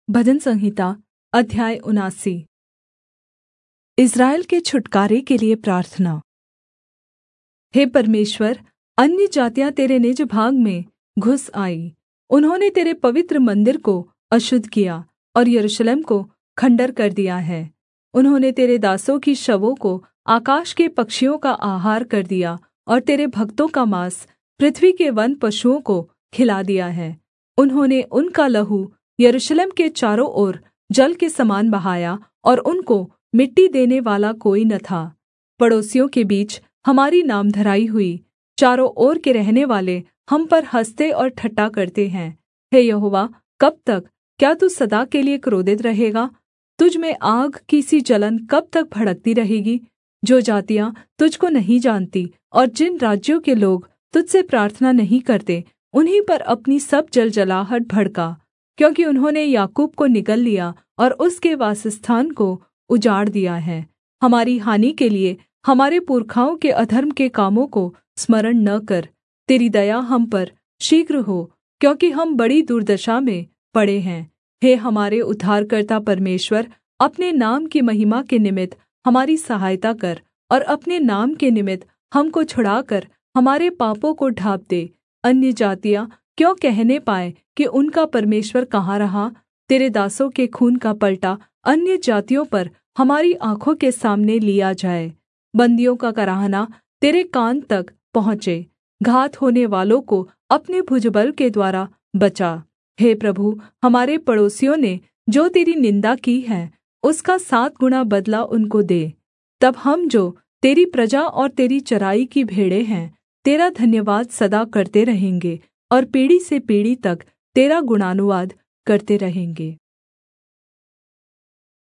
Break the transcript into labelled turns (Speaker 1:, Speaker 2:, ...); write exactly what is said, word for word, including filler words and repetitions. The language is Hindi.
Speaker 1: भजन संहिता अध्याय उनासी। इस्राएल के छुटकारे के लिये प्रार्थना। हे परमेश्वर, अन्यजातियाँ तेरे निज भाग में घुस आईं। उन्होंने तेरे पवित्र मन्दिर को अशुद्ध किया और यरूशलेम को खण्डहर कर दिया है। उन्होंने तेरे दासों की शवों को आकाश के पक्षियों का आहार कर दिया और तेरे भक्तों का माँस पृथ्वी के वन पशुओं को खिला दिया है। उन्होंने उनका लहू यरूशलेम के चारों ओर जल के समान बहाया और उनको मिट्टी देने वाला कोई न था। पड़ोसियों के बीच हमारी नामधराई हुई, चारों ओर के रहनेवाले हम पर हँसते और ठट्ठा करते हैं। हे यहोवा, कब तक? क्या तू सदा के लिये क्रोधित रहेगा? तुझ में आग की सी जलन कब तक भड़कती रहेगी? जो जातियाँ तुझको नहीं जानती और जिन राज्यों के लोग तुझ से प्रार्थना नहीं करते, उन्हीं पर अपनी सब जलजलाहट भड़का। क्योंकि उन्होंने याकूब को निगल लिया और उसके वासस्थान को उजाड़ दिया है। हमारी हानि के लिये हमारे पुरखाओं के अधर्म के कामों को स्मरण न कर। तेरी दया हम पर शीघ्र हो, क्योंकि हम बड़ी दुर्दशा में पड़े हैं। हे हमारे उद्धारकर्ता परमेश्वर, अपने नाम की महिमा के निमित्त हमारी सहायता कर और अपने नाम के निमित्त हमको छुड़ाकर हमारे पापों को ढाँप दे। अन्यजातियाँ क्यों कहने पाएँ कि उनका परमेश्वर कहाँ रहा? तेरे दासों के खून का पलटा अन्य जातियों पर हमारी आँखों के सामने लिया जाए। बन्दियों का कराहना तेरे कान तक पहुँचे। घात होने वालों को अपने भुजबल के द्वारा बचा। हे प्रभु, हमारे पड़ोसियों ने जो तेरी निन्दा की है, उसका सात गुणा बदला उनको दे। तब हम जो तेरी प्रजा और तेरी चराई की भेड़ें हैं, तेरा धन्यवाद सदा करते रहेंगे और पीढ़ी से पीढ़ी तक तेरा गुणानुवाद करते रहेंगे।